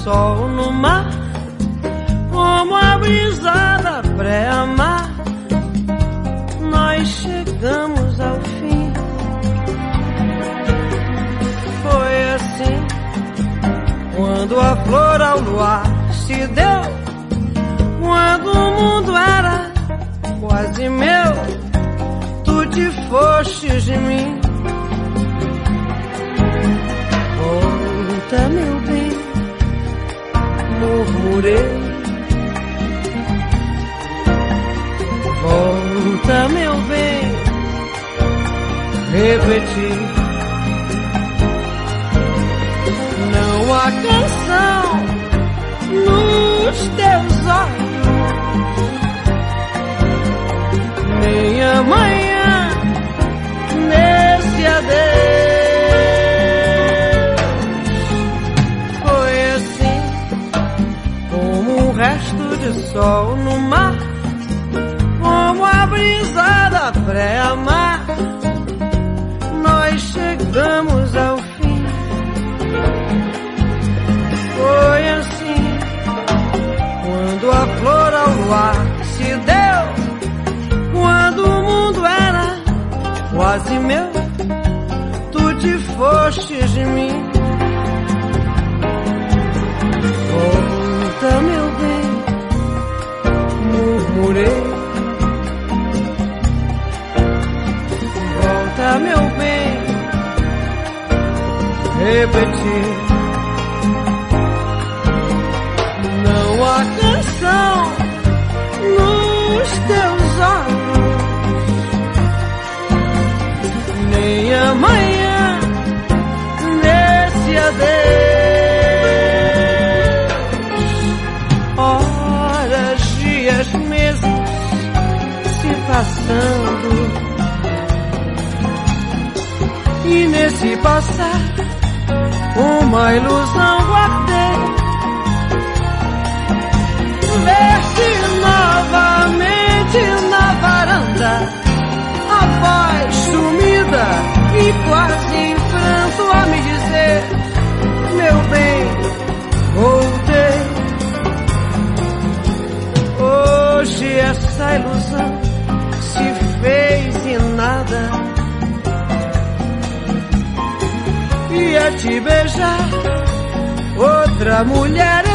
sol no mar, como a brisa da pré-amar, nós chegamos ao fim. Foi assim, quando a flor ao luar se deu, quando o mundo era quase meu, tu te fostes de mim. Volta, meu bem, murmurei. Volta, meu bem, repeti. Não há canção nos teus olhos, nem amanhã nesse adeus. Foi assim, como um resto de sol no mar, como a brisa da pré-amar, nós chegamos ao fim. Foi assim, quando a flor ao luar se deu, quando o mundo era quase meu, tu te fostes de mim. Volta, meu bem, murmurei. Volta, meu bem, repeti. Não há canção nos teus olhos, nem amanhã nesse adeus. Horas, dias, meses se passando, e nesse passar uma ilusão guardei. Ver-te novamente na varanda, a voz sumida e quase em pranto a me dizer: meu bem, voltei. Hoje essa ilusão se fez em nada, ia te beijar outra mulher